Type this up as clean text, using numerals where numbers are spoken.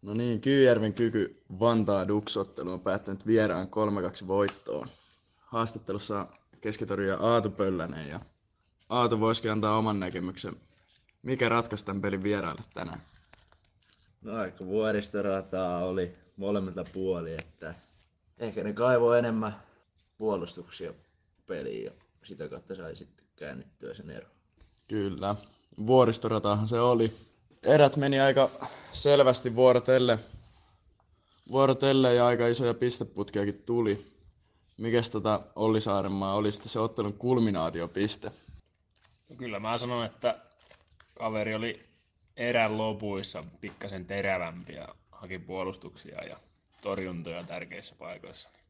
No niin, Kyyjärven Kyky Vantaa Duks-ottelu on päättänyt vieraan 3-2 voittoon. Haastattelussa on keskitorjuja Aatu Pöllänen ja Aatu voisikin antaa oman näkemyksen. Mikä ratkaisi tämän pelin vieraille tänään? No aika vuoristorataa oli molemmilta puoli, että ehkä ne kaivoi enemmän puolustuksia peliin ja sitä kautta sai sitten käännettyä sen ero. Kyllä, vuoristoratahan se oli. Erät meni aika selvästi vuorotelle ja aika isoja pisteputkiakin tuli. Mikäs Olli Saarenmaa oli sitten se ottelun kulminaatiopiste? No kyllä mä sanon, että kaveri oli erän lopuissa pikkasen terävämpi ja haki puolustuksia ja torjuntoja tärkeissä paikoissa.